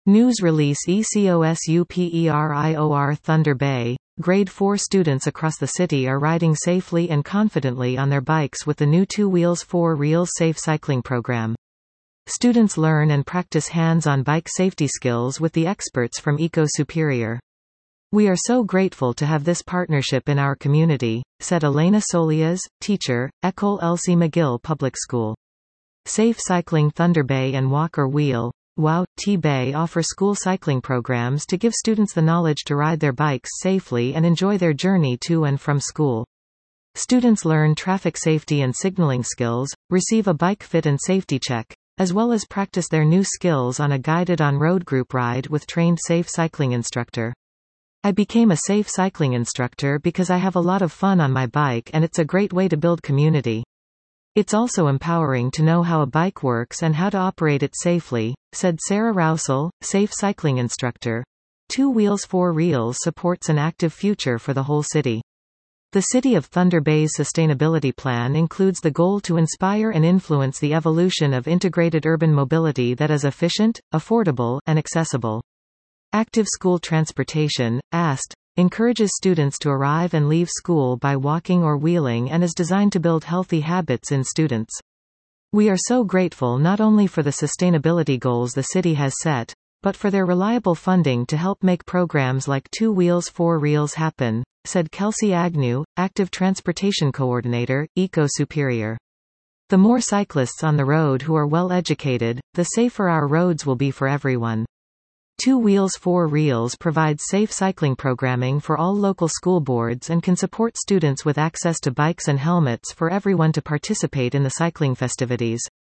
News release ECOSUPERIOR Thunder Bay. Grade 4 students across the city are riding safely and confidently on their bikes with the new 2 Wheels 4 Reels safe cycling program. Students learn and practice hands-on bike safety skills with the experts from Eco Superior. We are so grateful to have this partnership in our community, said Elena Solias, teacher, École Elsie McGill Public School. Safe Cycling Thunder Bay and Walk or Wheel, WOW, T-Bay offer school cycling programs to give students the knowledge to ride their bikes safely and enjoy their journey to and from school. Students learn traffic safety and signaling skills, receive a bike fit and safety check, as well as practice their new skills on a guided on-road group ride with trained safe cycling instructor. I became a safe cycling instructor because I have a lot of fun on my bike and it's a great way to build community. It's also empowering to know how a bike works and how to operate it safely, said Sarah Rousel, safe cycling instructor. 2 Wheels 4 Reels supports an active future for the whole city. The City of Thunder Bay's sustainability plan includes the goal to inspire and influence the evolution of integrated urban mobility that is efficient, affordable, and accessible. Active School Transportation, AST, encourages students to arrive and leave school by walking or wheeling and is designed to build healthy habits in students. We are so grateful not only for the sustainability goals the city has set, but for their reliable funding to help make programs like 2 Wheels 4 Reels happen, said Kelsey Agnew, Active Transportation Coordinator, Eco Superior. The more cyclists on the road who are well educated, the safer our roads will be for everyone. 2 Wheels 4 Reels provides safe cycling programming for all local school boards and can support students with access to bikes and helmets for everyone to participate in the cycling festivities.